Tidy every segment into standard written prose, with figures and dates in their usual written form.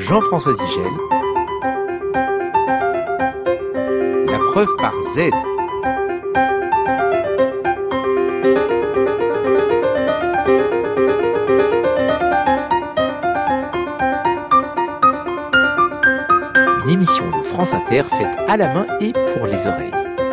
Jean-François Zigel. La preuve par Z. Une émission de France Inter faite à la main et pour les oreilles.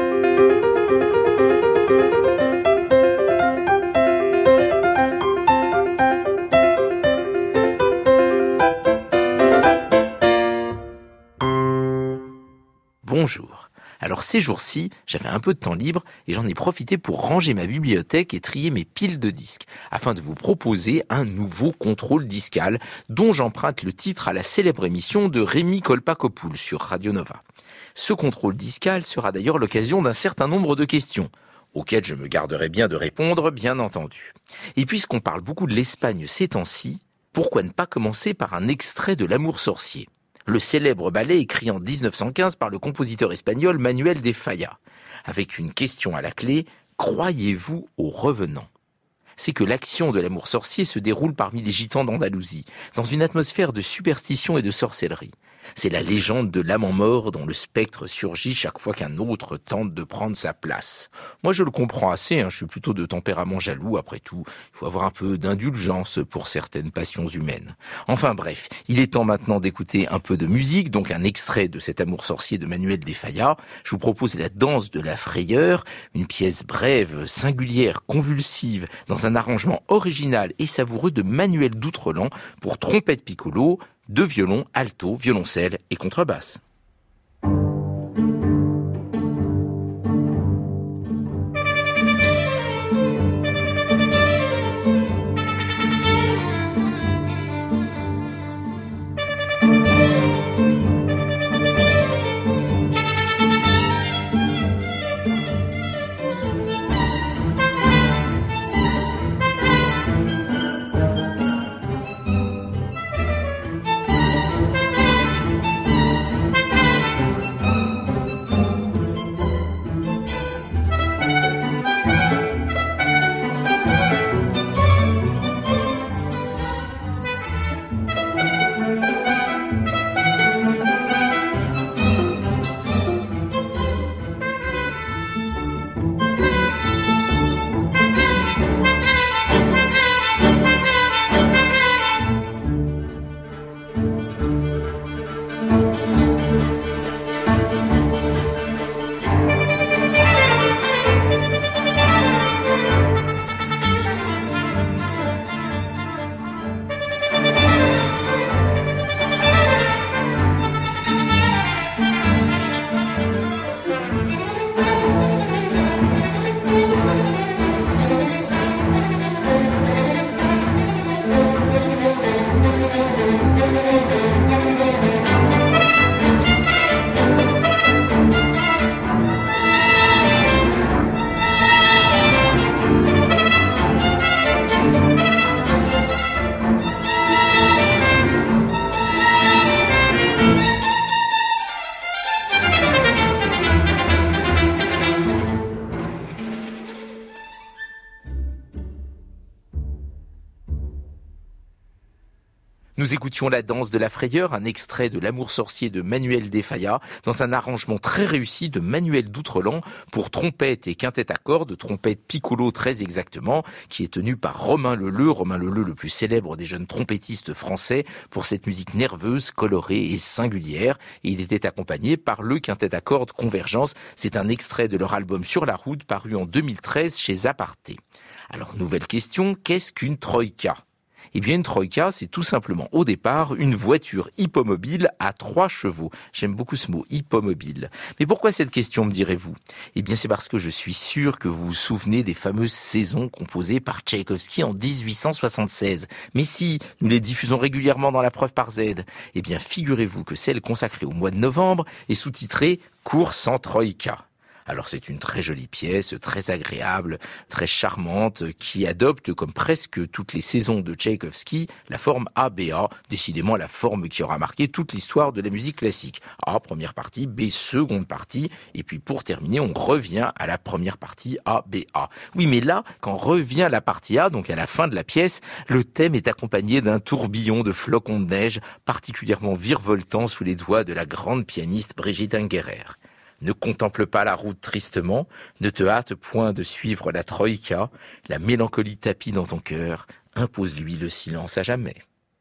Bonjour. Alors ces jours-ci, j'avais un peu de temps libre et j'en ai profité pour ranger ma bibliothèque et trier mes piles de disques, afin de vous proposer un nouveau contrôle discal, dont j'emprunte le titre à la célèbre émission de Rémi Kolpakopoul sur Radio Nova. Ce contrôle discal sera d'ailleurs l'occasion d'un certain nombre de questions, auxquelles je me garderai bien de répondre, bien entendu. Et puisqu'on parle beaucoup de l'Espagne ces temps-ci, pourquoi ne pas commencer par un extrait de L'Amour sorcier ? Le célèbre ballet écrit en 1915 par le compositeur espagnol Manuel de Falla, avec une question à la clé: croyez-vous aux revenants ? C'est que l'action de L'Amour sorcier se déroule parmi les gitans d'Andalousie, dans une atmosphère de superstition et de sorcellerie. C'est la légende de l'amant mort dont le spectre surgit chaque fois qu'un autre tente de prendre sa place. Moi je le comprends assez, je suis plutôt de tempérament jaloux, après tout, il faut avoir un peu d'indulgence pour certaines passions humaines. Enfin bref, il est temps maintenant d'écouter un peu de musique, donc un extrait de cet Amour sorcier de Manuel de Falla. Je vous propose La danse de la frayeur, une pièce brève, singulière, convulsive, dans un arrangement original et savoureux de Manuel d'Outrelan pour trompette piccolo, deux violons, alto, violoncelle et contrebasse. Nous écoutions La danse de la frayeur, un extrait de L'Amour sorcier de Manuel de Falla, dans un arrangement très réussi de Manuel d'Outrelan pour trompette et quintette à cordes, trompette piccolo très exactement, qui est tenu par Romain Leleu, le plus célèbre des jeunes trompettistes français, pour cette musique nerveuse, colorée et singulière. Et il était accompagné par le quintette à cordes Convergence. C'est un extrait de leur album Sur la route, paru en 2013 chez Aparté. Alors, nouvelle question, qu'est-ce qu'une troïka ? Eh bien, une troïka, c'est tout simplement, au départ, une voiture hippomobile à 3 chevaux. J'aime beaucoup ce mot, hippomobile. Mais pourquoi cette question, me direz-vous ? Eh bien, c'est parce que je suis sûr que vous vous souvenez des fameuses saisons composées par Tchaïkovski en 1876. Mais si, nous les diffusons régulièrement dans la preuve par Z. Eh bien, figurez-vous que celle consacrée au mois de novembre est sous-titrée « Course en troïka ». Alors c'est une très jolie pièce, très agréable, très charmante, qui adopte, comme presque toutes les saisons de Tchaïkovski, la forme ABA, décidément la forme qui aura marqué toute l'histoire de la musique classique. A, première partie, B, seconde partie, et puis pour terminer, on revient à la première partie ABA. Oui, mais là, quand revient la partie A, donc à la fin de la pièce, le thème est accompagné d'un tourbillon de flocons de neige particulièrement virevoltant sous les doigts de la grande pianiste Brigitte Ungerer. Ne contemple pas la route tristement, ne te hâte point de suivre la troïka, la mélancolie tapie dans ton cœur, impose-lui le silence à jamais.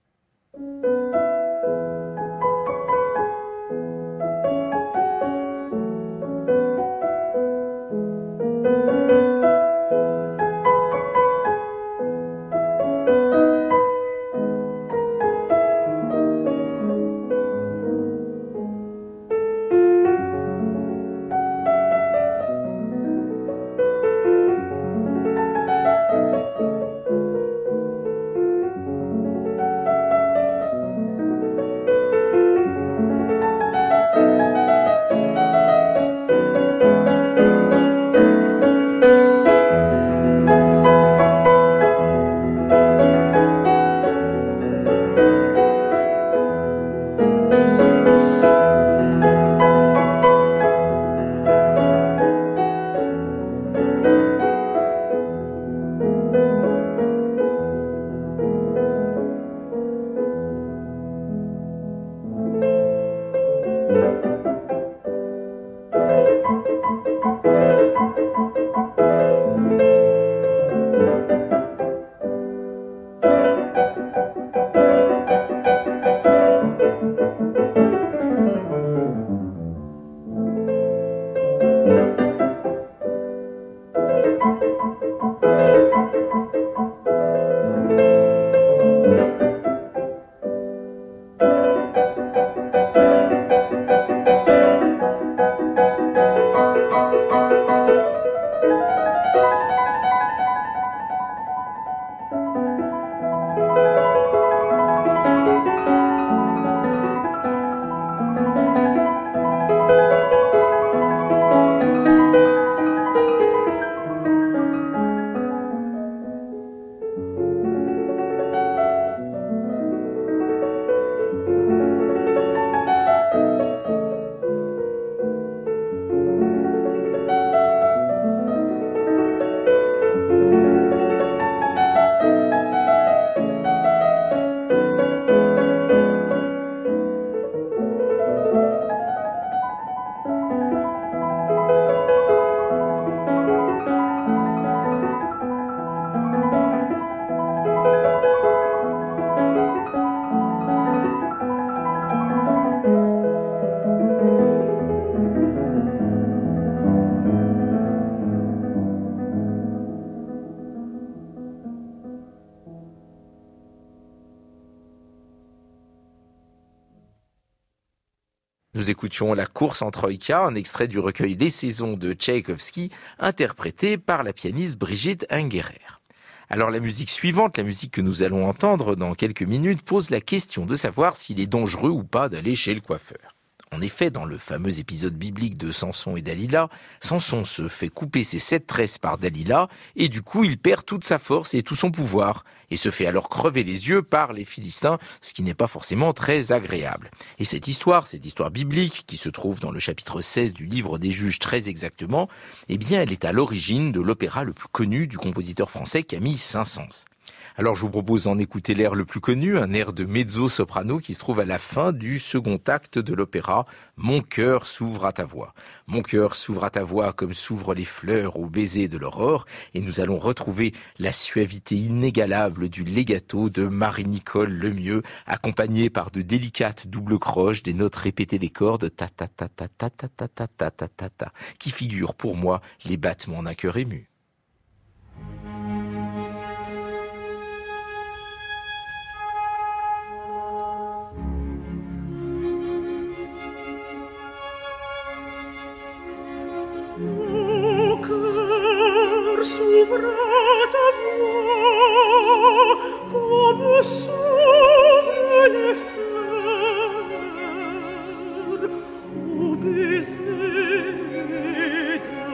Nous écoutions La course en troïka, un extrait du recueil Les saisons de Tchaïkovski, interprété par la pianiste Brigitte Ungerer. Alors la musique suivante, la musique que nous allons entendre dans quelques minutes, pose la question de savoir s'il est dangereux ou pas d'aller chez le coiffeur. En effet, dans le fameux épisode biblique de Samson et Dalila, Samson se fait couper ses 7 tresses par Dalila et du coup il perd toute sa force et tout son pouvoir et se fait alors crever les yeux par les Philistins, ce qui n'est pas forcément très agréable. Et cette histoire biblique qui se trouve dans le chapitre 16 du livre des Juges très exactement, eh bien elle est à l'origine de l'opéra le plus connu du compositeur français Camille Saint-Saëns. Alors je vous propose d'en écouter l'air le plus connu, un air de mezzo-soprano qui se trouve à la fin du second acte de l'opéra « Mon cœur s'ouvre à ta voix ». Mon cœur s'ouvre à ta voix comme s'ouvrent les fleurs au baiser de l'aurore, et nous allons retrouver la suavité inégalable du legato de Marie-Nicole Lemieux, accompagné par de délicates doubles croches, des notes répétées des cordes ta ta ta ta ta ta ta ta ta ta ta ta, qui figurent pour moi les battements d'un cœur ému. S'ouvre ta voix comme s'ouvrent les fleurs au baiser de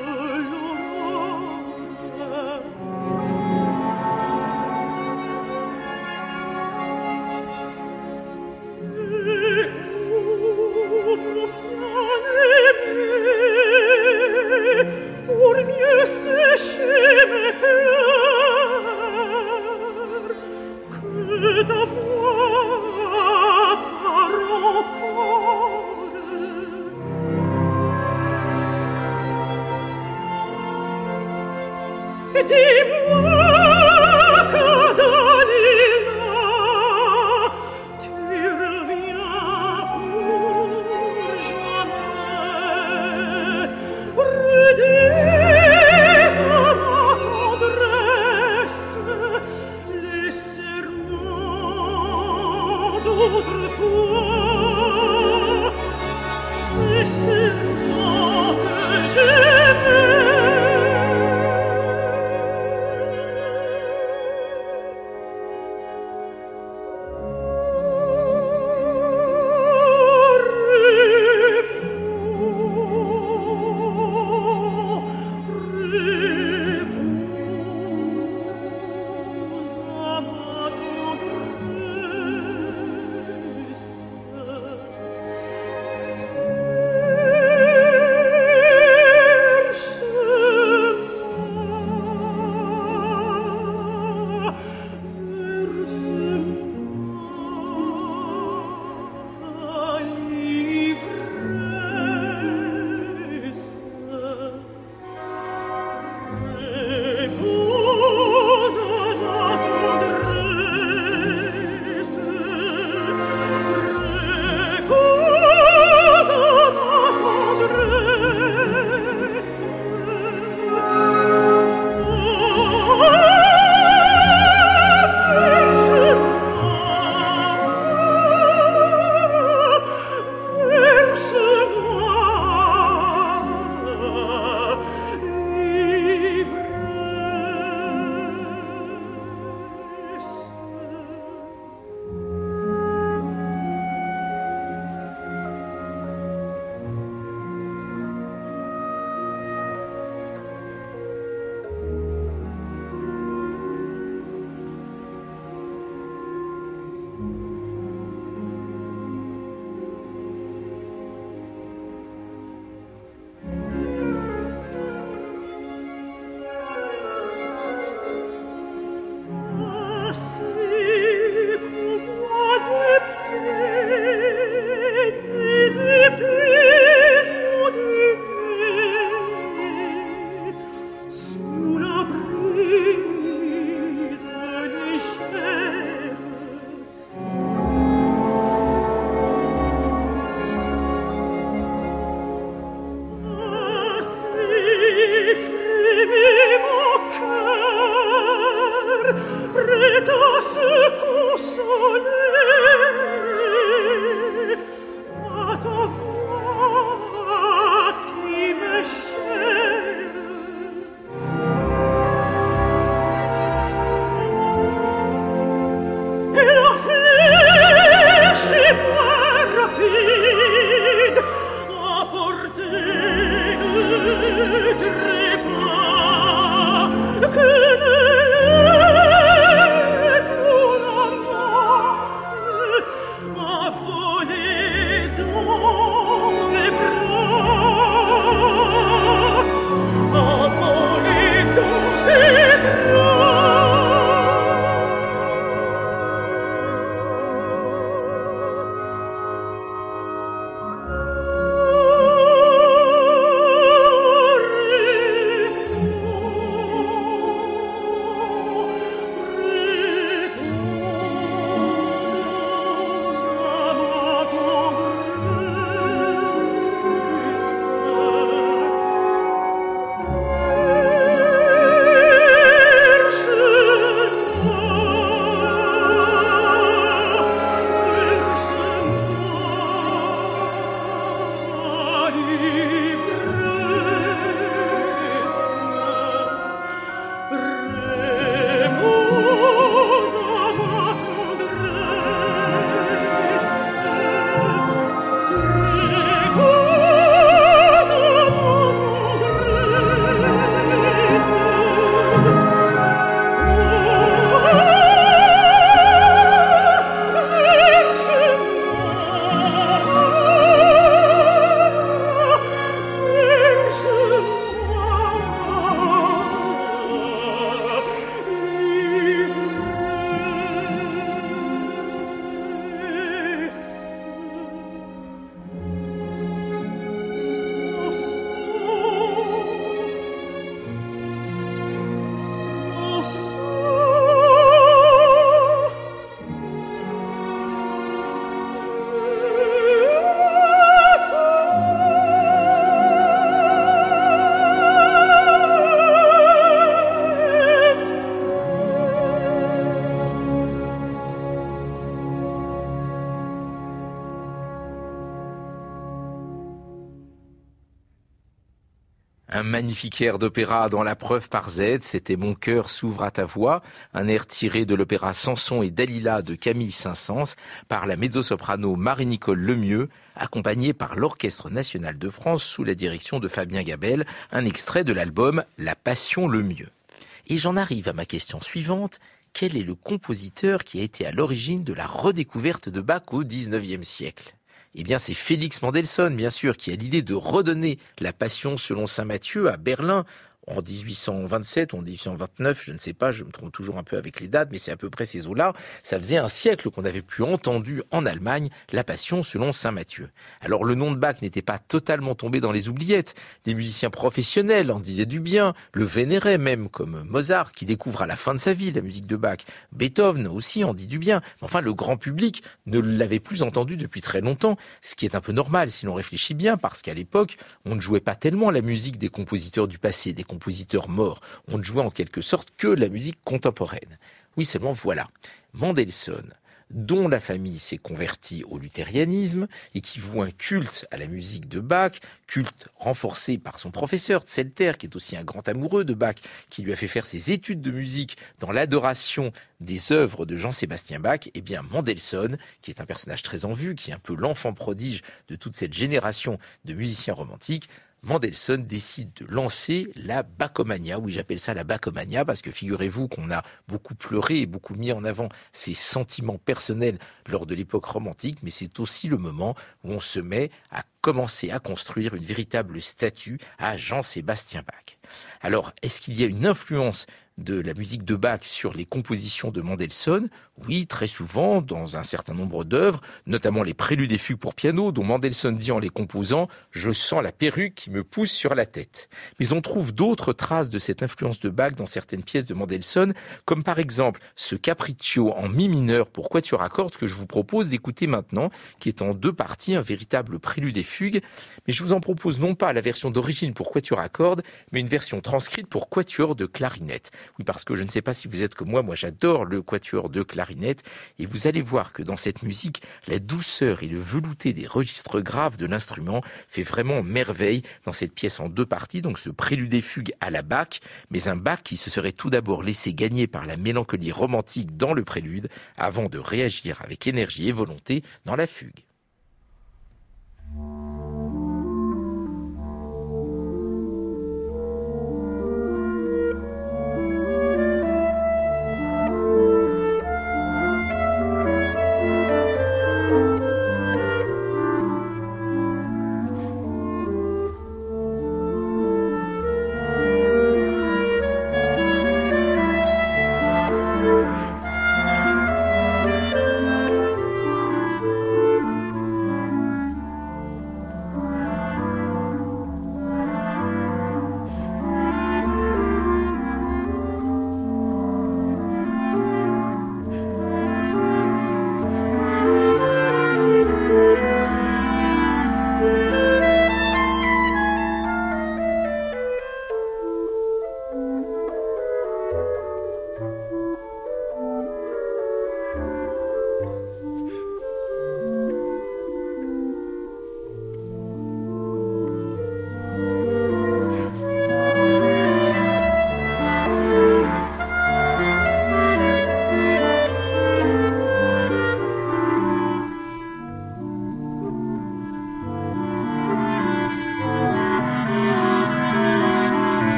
Un magnifique air d'opéra dans la preuve par Z, c'était Mon cœur s'ouvre à ta voix, un air tiré de l'opéra Samson et Dalila de Camille Saint-Saëns par la mezzo-soprano Marie-Nicole Lemieux, accompagnée par l'Orchestre national de France sous la direction de Fabien Gabel, un extrait de l'album La Passion Lemieux. Et j'en arrive à ma question suivante. Quel est le compositeur qui a été à l'origine de la redécouverte de Bach au XIXe siècle ? Eh bien, c'est Félix Mendelssohn, bien sûr, qui a l'idée de redonner la Passion selon saint Matthieu à Berlin en 1827 ou en 1829, je ne sais pas, je me trompe toujours un peu avec les dates, mais c'est à peu près ces eaux-là. Ça faisait un siècle qu'on n'avait plus entendu en Allemagne la Passion selon saint Matthieu. Alors le nom de Bach n'était pas totalement tombé dans les oubliettes. Les musiciens professionnels en disaient du bien, le vénéraient même, comme Mozart, qui découvre à la fin de sa vie la musique de Bach. Beethoven aussi en dit du bien. Enfin, le grand public ne l'avait plus entendu depuis très longtemps, ce qui est un peu normal si l'on réfléchit bien, parce qu'à l'époque, on ne jouait pas tellement la musique des compositeurs du passé, des compositeurs morts. On ne jouait en quelque sorte que la musique contemporaine. Oui, seulement voilà. Mendelssohn, dont la famille s'est convertie au luthérianisme et qui voue un culte à la musique de Bach, culte renforcé par son professeur Zelter, qui est aussi un grand amoureux de Bach, qui lui a fait faire ses études de musique dans l'adoration des œuvres de Jean-Sébastien Bach. Eh bien, Mendelssohn, qui est un personnage très en vue, qui est un peu l'enfant prodige de toute cette génération de musiciens romantiques, Mendelssohn décide de lancer la Bachomania. Oui, j'appelle ça la Bachomania parce que figurez-vous qu'on a beaucoup pleuré et beaucoup mis en avant ses sentiments personnels lors de l'époque romantique, mais c'est aussi le moment où on se met à commencer à construire une véritable statue à Jean-Sébastien Bach. Alors, est-ce qu'il y a une influence de la musique de Bach sur les compositions de Mendelssohn? Oui, très souvent, dans un certain nombre d'œuvres, notamment les préludes et fugues pour piano, dont Mendelssohn dit en les composant « Je sens la perruque qui me pousse sur la tête ». Mais on trouve d'autres traces de cette influence de Bach dans certaines pièces de Mendelssohn, comme par exemple ce Capriccio en mi mineur pour quatuor à cordes que je vous propose d'écouter maintenant, qui est en 2 parties, un véritable prélude et fugue. Mais je vous en propose non pas la version d'origine pour quatuor à cordes, mais une version transcrite pour quatuor de clarinette. Oui, parce que je ne sais pas si vous êtes comme moi j'adore le quatuor de clarinette, et vous allez voir que dans cette musique, la douceur et le velouté des registres graves de l'instrument fait vraiment merveille dans cette pièce en 2 parties, donc ce prélude et fugue à la Bach, mais un Bach qui se serait tout d'abord laissé gagner par la mélancolie romantique dans le prélude, avant de réagir avec énergie et volonté dans la fugue.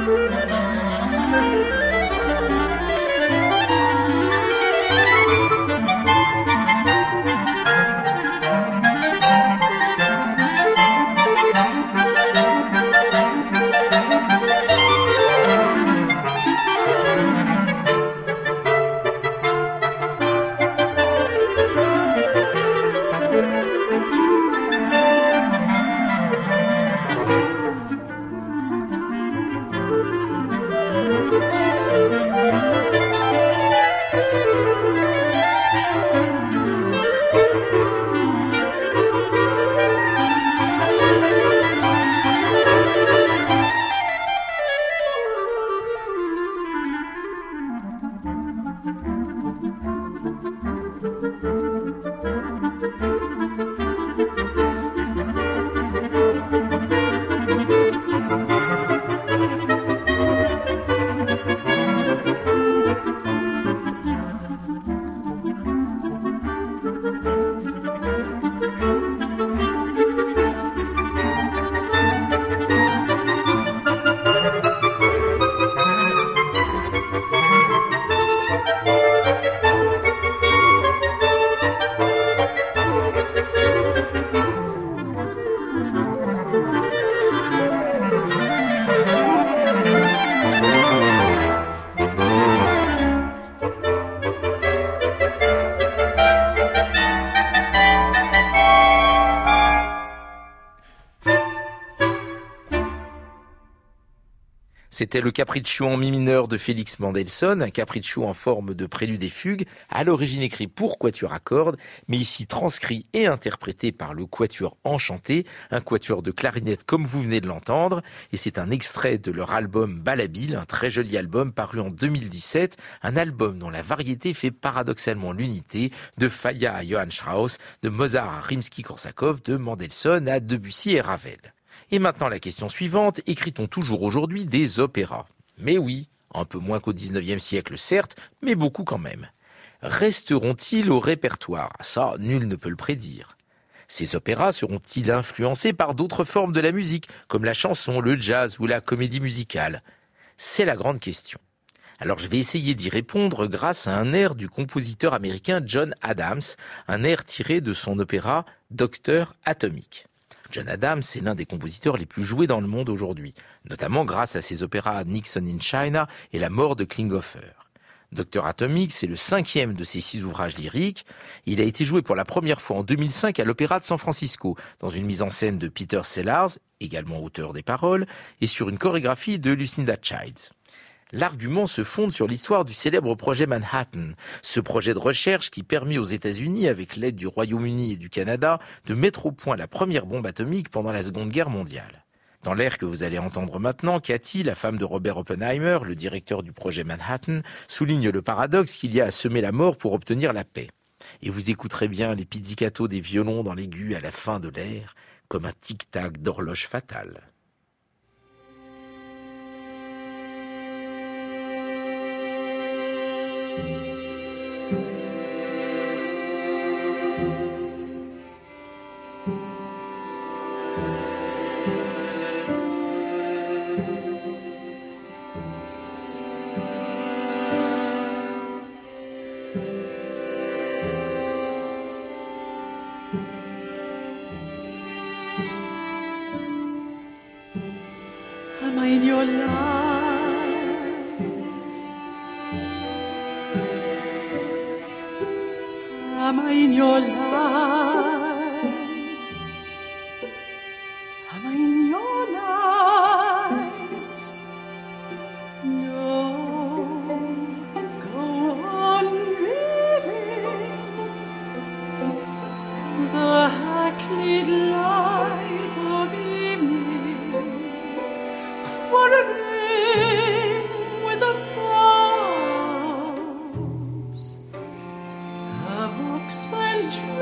C'était le capriccio en mi mineur de Félix Mendelssohn, un capriccio en forme de prélude et fugue, à l'origine écrit pour quatuor à cordes, mais ici transcrit et interprété par le Quatuor Enchanté, un quatuor de clarinette comme vous venez de l'entendre, et c'est un extrait de leur album Balabil, un très joli album paru en 2017, un album dont la variété fait paradoxalement l'unité, de Falla à Johann Strauss, de Mozart à Rimsky-Korsakov, de Mendelssohn à Debussy et Ravel. Et maintenant la question suivante, écrit-on toujours aujourd'hui des opéras ? Mais oui, un peu moins qu'au XIXe siècle certes, mais beaucoup quand même. Resteront-ils au répertoire ? Ça, nul ne peut le prédire. Ces opéras seront-ils influencés par d'autres formes de la musique, comme la chanson, le jazz ou la comédie musicale ? C'est la grande question. Alors je vais essayer d'y répondre grâce à un air du compositeur américain John Adams, un air tiré de son opéra Docteur Atomic. John Adams est l'un des compositeurs les plus joués dans le monde aujourd'hui, notamment grâce à ses opéras Nixon in China et La mort de Klinghoffer. Docteur Atomic, c'est le 5e de ses 6 ouvrages lyriques. Il a été joué pour la première fois en 2005 à l'Opéra de San Francisco, dans une mise en scène de Peter Sellars, également auteur des paroles, et sur une chorégraphie de Lucinda Childs. L'argument se fonde sur l'histoire du célèbre projet Manhattan, ce projet de recherche qui permit aux États-Unis, avec l'aide du Royaume-Uni et du Canada, de mettre au point la première bombe atomique pendant la Seconde Guerre mondiale. Dans l'air que vous allez entendre maintenant, Cathy, la femme de Robert Oppenheimer, le directeur du projet Manhattan, souligne le paradoxe qu'il y a à semer la mort pour obtenir la paix. Et vous écouterez bien les pizzicatos des violons dans l'aigu à la fin de l'air, comme un tic-tac d'horloge fatale. Am I in your light? Am I in your light? Am I in your light? No, go on reading the hackneyed light of evening, quarreling with the bombs. The books went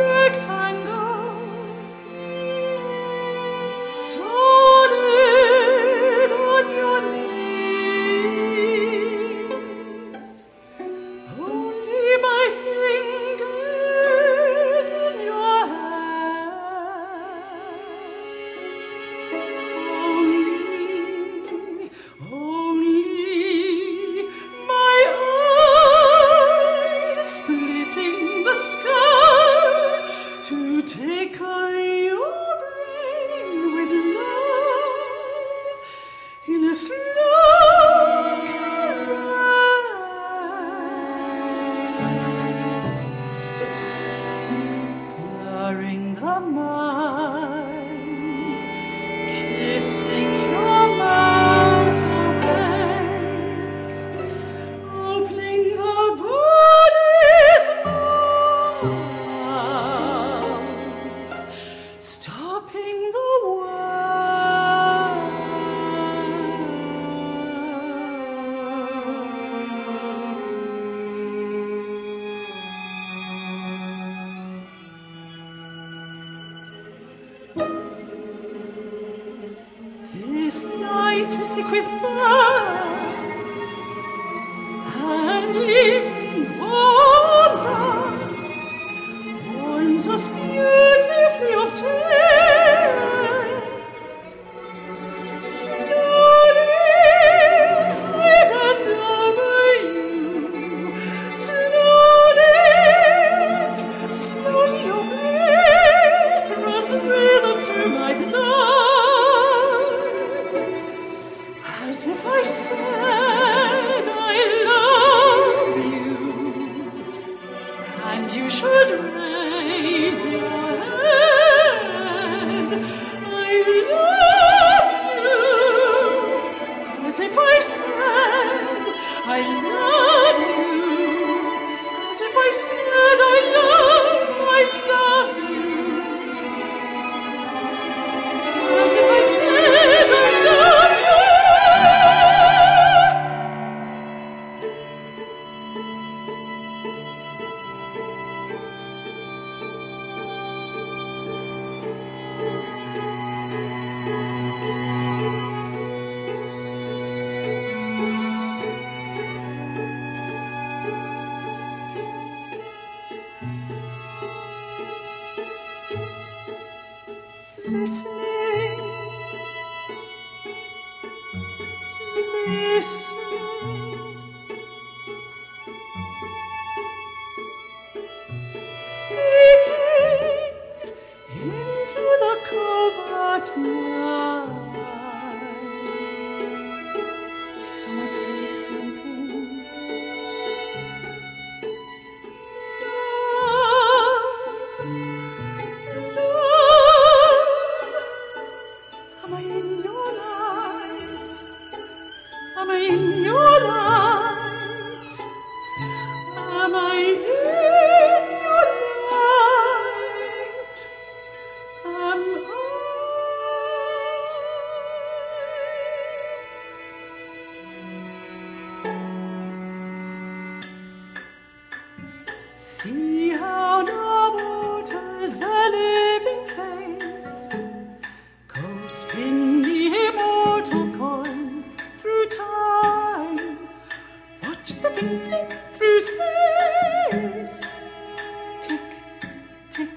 I said I love you, and you should raise your hand. I love you, as if I said I love you, as if I said I love you, as if I said I love you. Listening, speaking into the covert night. Did someone say something? Am I in your light? Am I in your light? Am I in your light? Am I? See how now alters the living face. Go spin the immortal coin through time. Watch the thing flip through space. Tick, tick,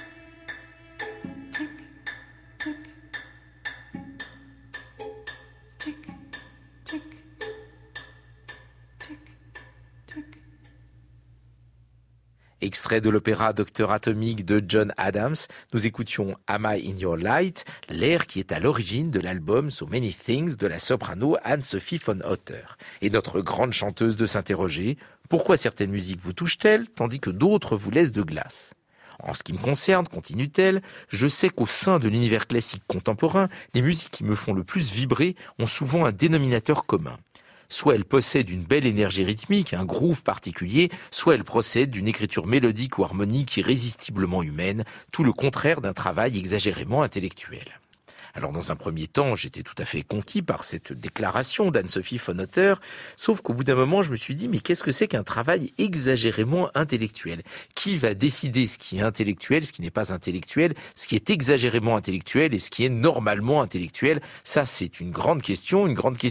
tick, tick, tick, tick, tick, tick. Extrait de l'opéra Docteur Atomique de John Adams, nous écoutions Am I in Your Light, l'air qui est à l'origine de l'album So Many Things de la soprano Anne-Sophie von Otter. Et notre grande chanteuse de s'interroger, pourquoi certaines musiques vous touchent-elles tandis que d'autres vous laissent de glace ? En ce qui me concerne, continue-t-elle, je sais qu'au sein de l'univers classique contemporain, les musiques qui me font le plus vibrer ont souvent un dénominateur commun. Soit elle possède une belle énergie rythmique, un groove particulier, soit elle procède d'une écriture mélodique ou harmonique irrésistiblement humaine, tout le contraire d'un travail exagérément intellectuel. Alors dans un premier temps, j'étais tout à fait conquis par cette déclaration d'Anne-Sophie von Otter, sauf qu'au bout d'un moment, je me suis dit, mais qu'est-ce que c'est qu'un travail exagérément intellectuel ? Qui va décider ce qui est intellectuel, ce qui n'est pas intellectuel, ce qui est exagérément intellectuel et ce qui est normalement intellectuel ? Ça, c'est une grande question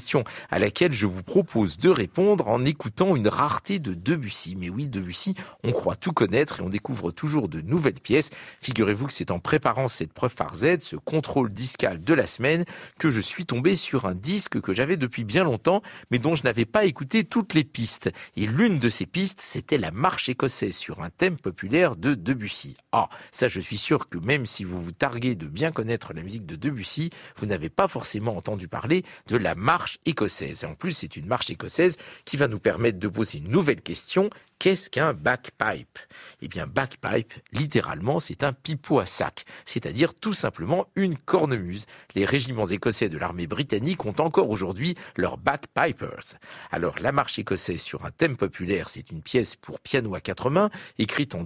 à laquelle je vous propose de répondre en écoutant une rareté de Debussy. Mais oui, Debussy, on croit tout connaître et on découvre toujours de nouvelles pièces. Figurez-vous que c'est en préparant cette preuve par Z, ce contrôle discal de la semaine, que je suis tombé sur un disque que j'avais depuis bien longtemps, mais dont je n'avais pas écouté toutes les pistes. Et l'une de ces pistes, c'était la marche écossaise sur un thème populaire de Debussy. Ah, ça je suis sûr que même si vous vous targuez de bien connaître la musique de Debussy, vous n'avez pas forcément entendu parler de la marche écossaise. Et en plus, c'est une marche écossaise qui va nous permettre de poser une nouvelle question. Qu'est-ce qu'un bagpipe ? Eh bien, bagpipe, littéralement, c'est un pipeau à sac, c'est-à-dire tout simplement une cornemuse. Les régiments écossais de l'armée britannique ont encore aujourd'hui leurs bagpipers. Alors, la marche écossaise sur un thème populaire, c'est une pièce pour piano à quatre mains, écrite en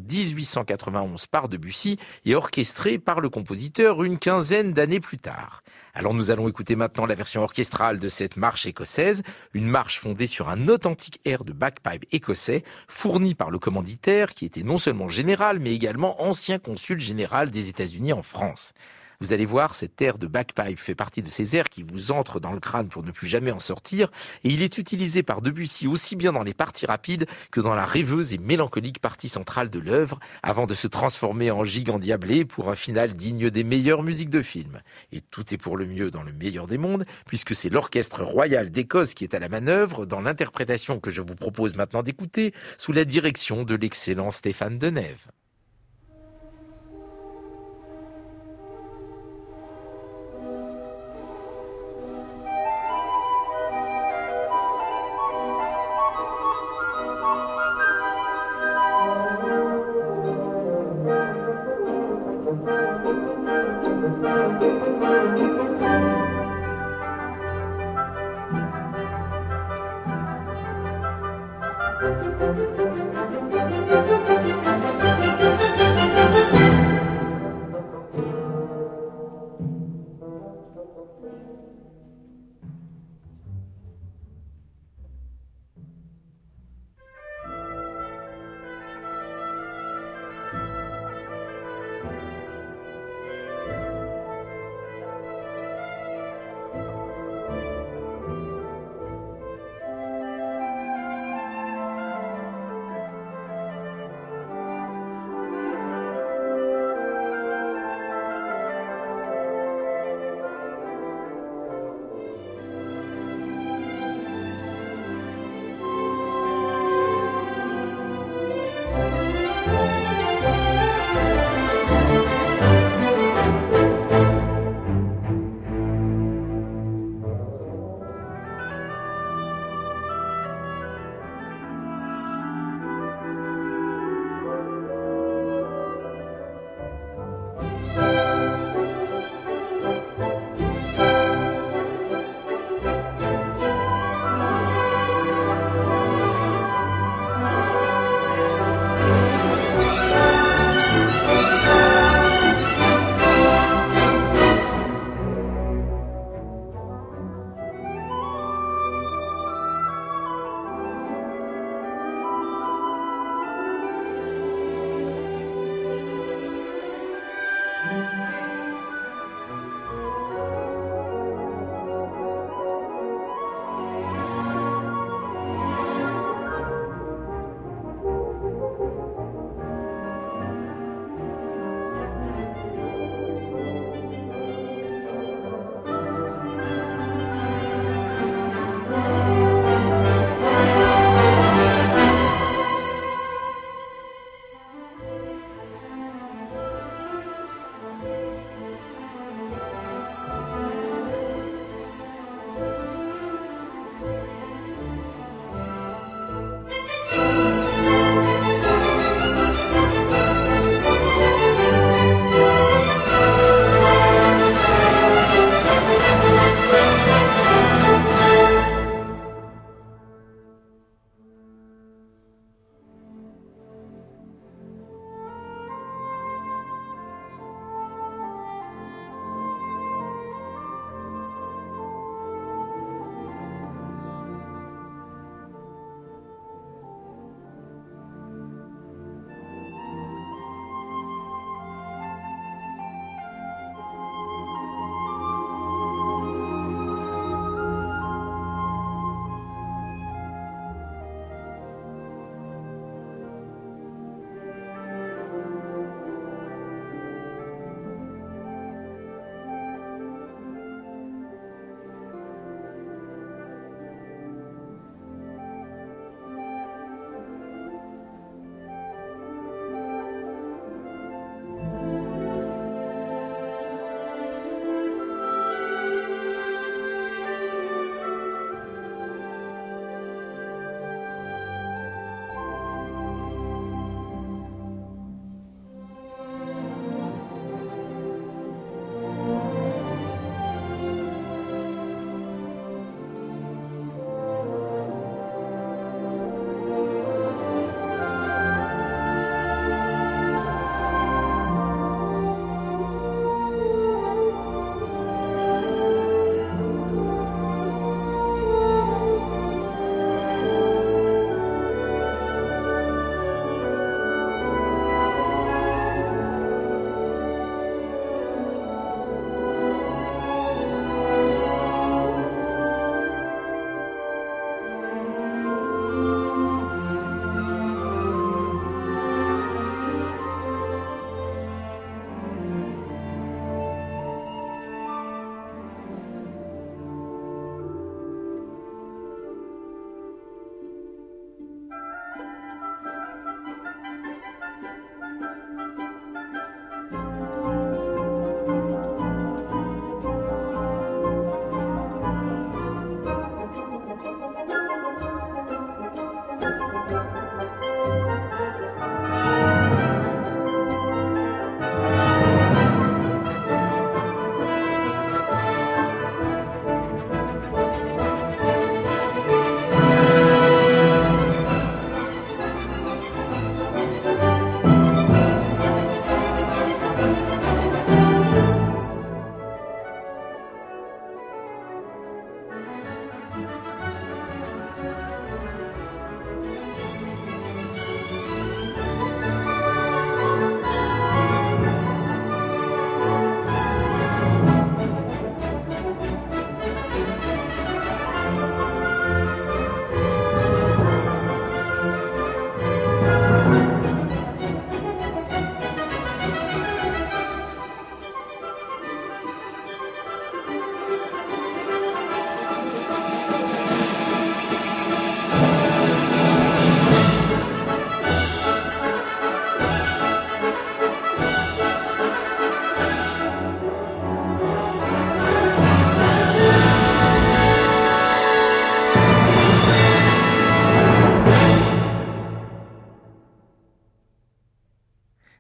1891 par Debussy et orchestrée par le compositeur une quinzaine d'années plus tard. Alors, nous allons écouter maintenant la version orchestrale de cette marche écossaise, une marche fondée sur un authentique air de bagpipe écossais, fourni par le commanditaire qui était non seulement général mais également ancien consul général des États-Unis en France. Vous allez voir, cet air de bagpipe fait partie de ces airs qui vous entrent dans le crâne pour ne plus jamais en sortir, et il est utilisé par Debussy aussi bien dans les parties rapides que dans la rêveuse et mélancolique partie centrale de l'œuvre, avant de se transformer en gigue endiablé pour un final digne des meilleures musiques de film. Et tout est pour le mieux dans le meilleur des mondes, puisque c'est l'Orchestre Royal d'Écosse qui est à la manœuvre dans l'interprétation que je vous propose maintenant d'écouter, sous la direction de l'excellent Stéphane Denève.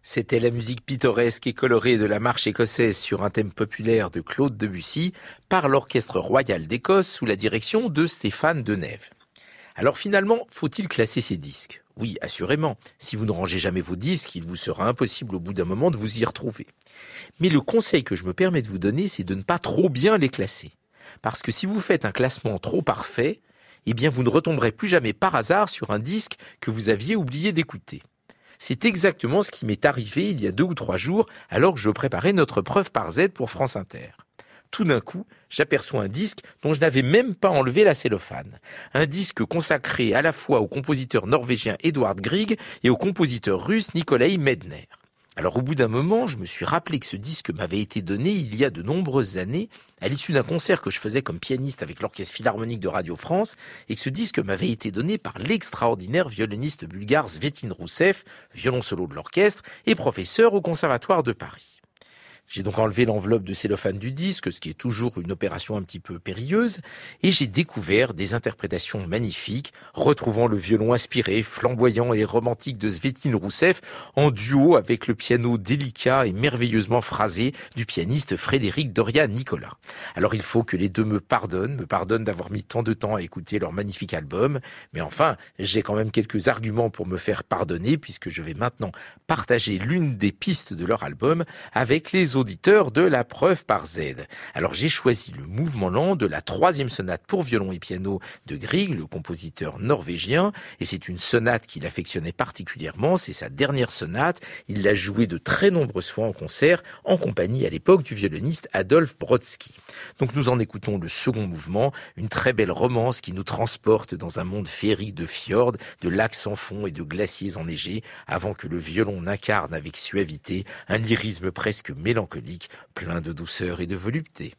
C'était la musique pittoresque et colorée de la marche écossaise sur un thème populaire de Claude Debussy par l'Orchestre Royal d'Écosse sous la direction de Stéphane Denève. Alors finalement, faut-il classer ces disques ? Oui, assurément. Si vous ne rangez jamais vos disques, il vous sera impossible au bout d'un moment de vous y retrouver. Mais le conseil que je me permets de vous donner, c'est de ne pas trop bien les classer. Parce que si vous faites un classement trop parfait, eh bien vous ne retomberez plus jamais par hasard sur un disque que vous aviez oublié d'écouter. C'est exactement ce qui m'est arrivé il y a 2 ou 3 jours alors que je préparais notre preuve par Z pour France Inter. Tout d'un coup, j'aperçois un disque dont je n'avais même pas enlevé la cellophane. Un disque consacré à la fois au compositeur norvégien Edvard Grieg et au compositeur russe Nikolai Medner. Alors au bout d'un moment, je me suis rappelé que ce disque m'avait été donné il y a de nombreuses années, à l'issue d'un concert que je faisais comme pianiste avec l'Orchestre Philharmonique de Radio France, et que ce disque m'avait été donné par l'extraordinaire violoniste bulgare Svetlin Rousseff, violon solo de l'orchestre et professeur au Conservatoire de Paris. J'ai donc enlevé l'enveloppe de cellophane du disque, ce qui est toujours une opération un petit peu périlleuse, et j'ai découvert des interprétations magnifiques, retrouvant le violon inspiré, flamboyant et romantique de Svetlin Rousseff, en duo avec le piano délicat et merveilleusement phrasé du pianiste Frédéric Doria-Nicolas. Alors il faut que les deux me pardonnent d'avoir mis tant de temps à écouter leur magnifique album, mais enfin, j'ai quand même quelques arguments pour me faire pardonner, puisque je vais maintenant partager l'une des pistes de leur album avec les auditeurs de la preuve par Z. Alors j'ai choisi le mouvement lent de la 3e sonate pour violon et piano de Grieg, le compositeur norvégien, et c'est une sonate qu'il affectionnait particulièrement, c'est sa dernière sonate, il l'a jouée de très nombreuses fois en concert, en compagnie à l'époque du violoniste Adolphe Brodsky. Donc nous en écoutons le second mouvement, une très belle romance qui nous transporte dans un monde féerique de fjords, de lacs sans fond et de glaciers enneigés, avant que le violon n'incarne avec suavité un lyrisme presque mélancolique, plein de douceur et de volupté.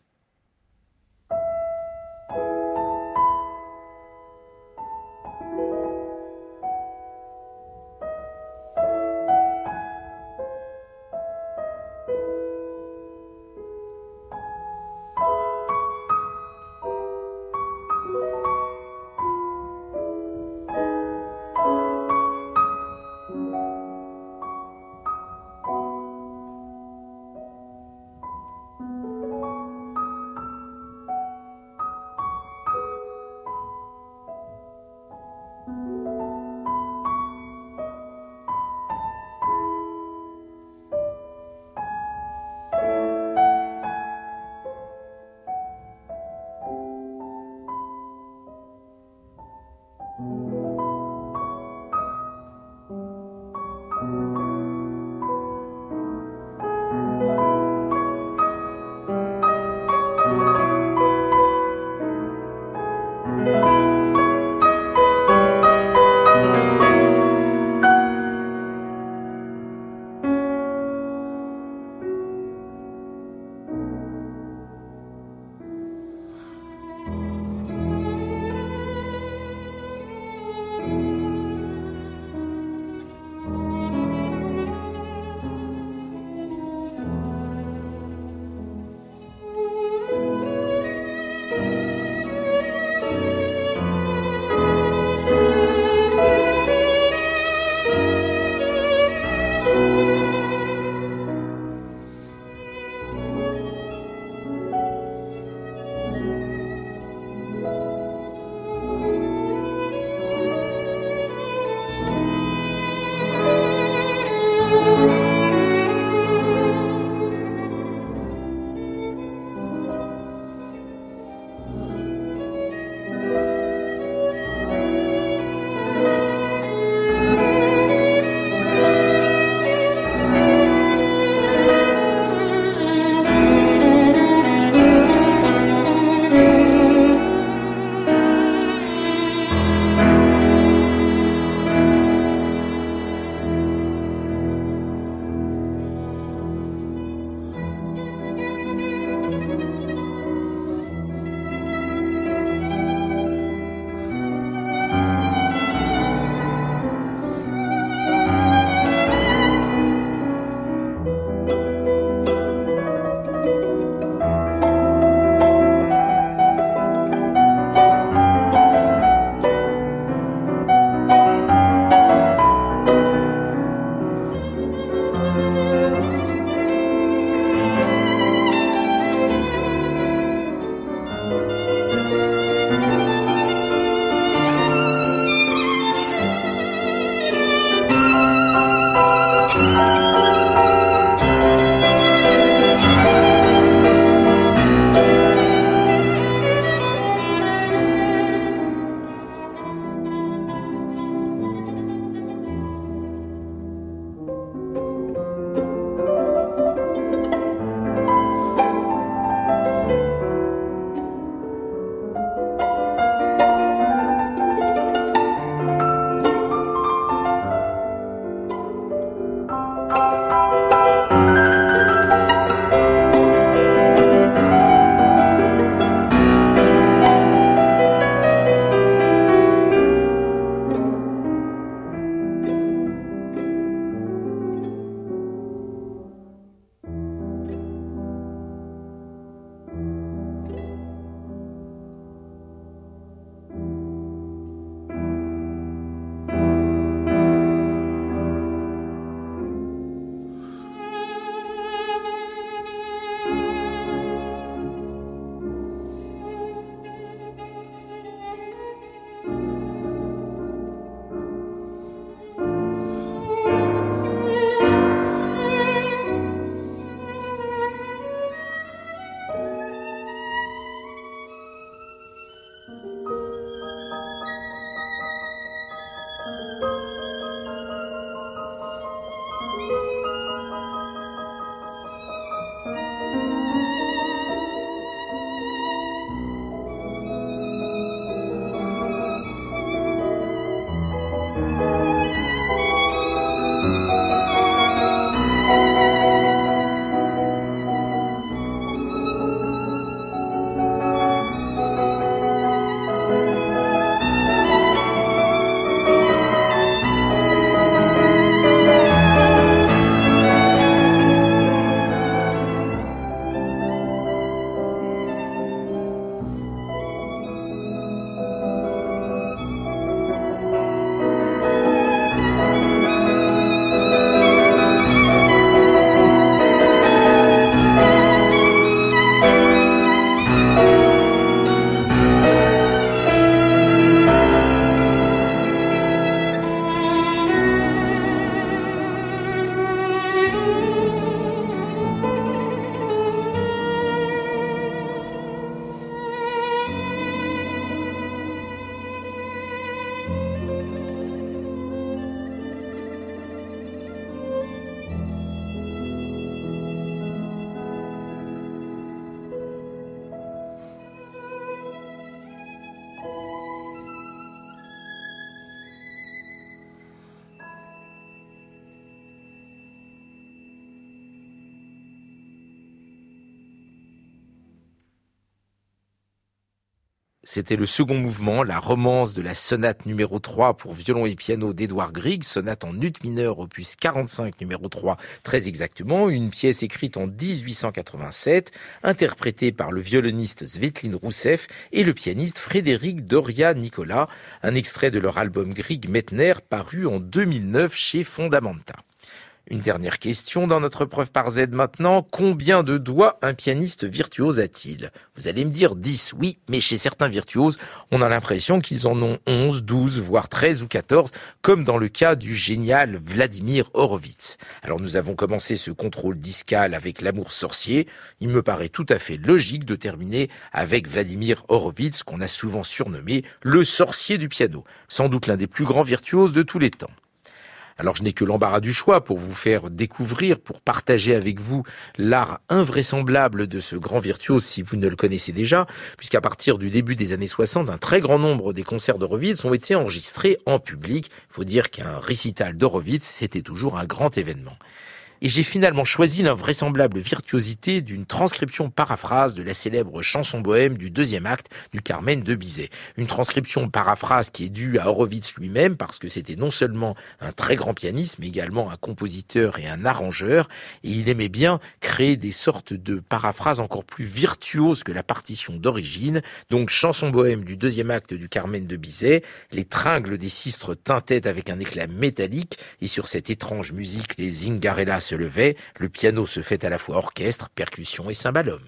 C'était le second mouvement, la romance de la sonate numéro 3 pour violon et piano d'Edouard Grieg, sonate en ut mineur, opus 45 numéro 3, très exactement, une pièce écrite en 1887, interprétée par le violoniste Svetlin Rousseff et le pianiste Frédéric Doria-Nicolas, un extrait de leur album Grieg-Mettner paru en 2009 chez Fondamenta. Une dernière question dans notre preuve par Z maintenant. Combien de doigts un pianiste virtuose a-t-il? Vous allez me dire 10, oui, mais chez certains virtuoses, on a l'impression qu'ils en ont 11, 12, voire 13 ou 14, comme dans le cas du génial Vladimir Horowitz. Alors nous avons commencé ce contrôle discal avec l'amour sorcier. Il me paraît tout à fait logique de terminer avec Vladimir Horowitz, qu'on a souvent surnommé le sorcier du piano. Sans doute l'un des plus grands virtuoses de tous les temps. Alors je n'ai que l'embarras du choix pour vous faire découvrir, pour partager avec vous l'art invraisemblable de ce grand virtuose si vous ne le connaissez déjà, puisqu'à partir du début des années 60, un très grand nombre des concerts d'Horowitz ont été enregistrés en public. Il faut dire qu'un récital d'Horowitz, c'était toujours un grand événement. Et j'ai finalement choisi l'invraisemblable virtuosité d'une transcription paraphrase de la célèbre chanson bohème du deuxième acte du Carmen de Bizet. Une transcription paraphrase qui est due à Horowitz lui-même parce que c'était non seulement un très grand pianiste, mais également un compositeur et un arrangeur. Et il aimait bien créer des sortes de paraphrases encore plus virtuoses que la partition d'origine. Donc chanson bohème du deuxième acte du Carmen de Bizet. Les tringles des sistres tintaient avec un éclat métallique et sur cette étrange musique, les zingarellas se levait, le piano se fait à la fois orchestre, percussion et cymbalum.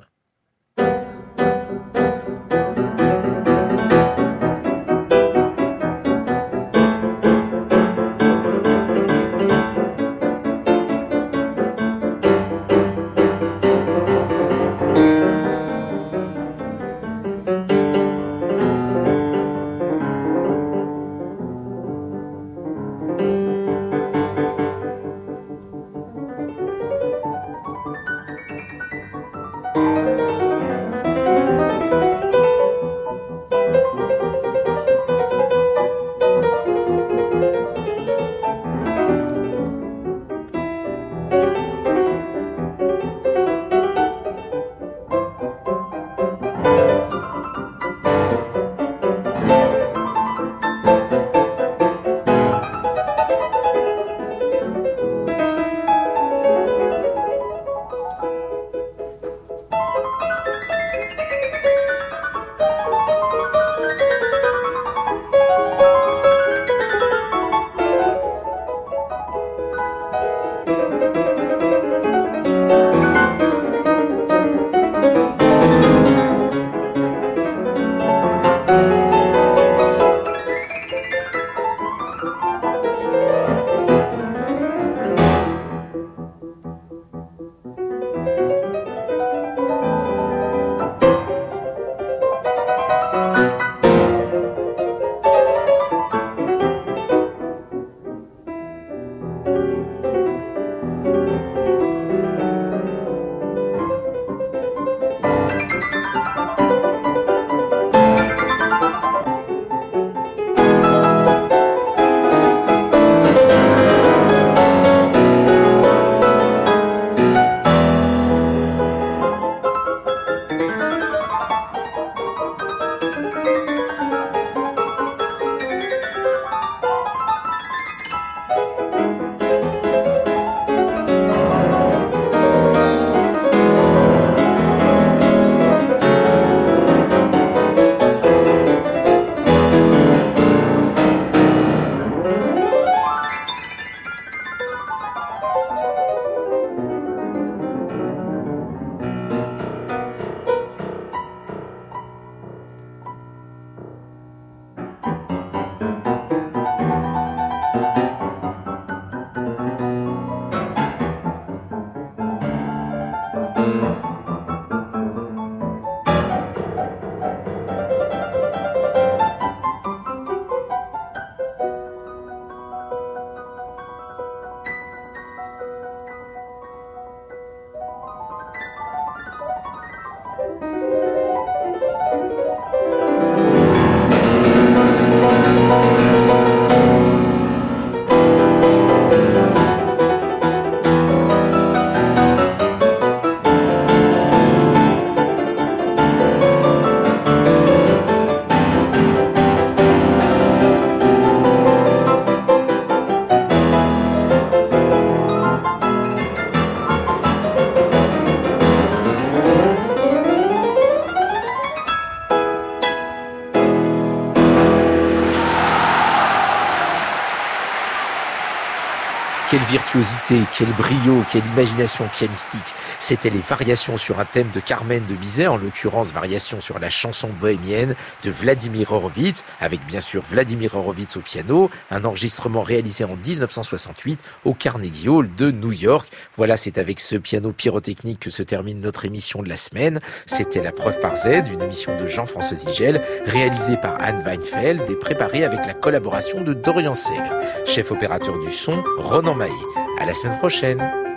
Quelle virtuosité, quel brio, quelle imagination pianistique. C'étaient les variations sur un thème de Carmen de Bizet, en l'occurrence variations sur la chanson bohémienne de Vladimir Horowitz, avec bien sûr Vladimir Horowitz au piano, un enregistrement réalisé en 1968 au Carnegie Hall de New York. Voilà, c'est avec ce piano pyrotechnique que se termine notre émission de la semaine. C'était La Preuve par Z, une émission de Jean-François Zigel, réalisée par Anne Weinfeld et préparée avec la collaboration de Dorian Sègre. Chef opérateur du son, Ronan Mahé. À la semaine prochaine.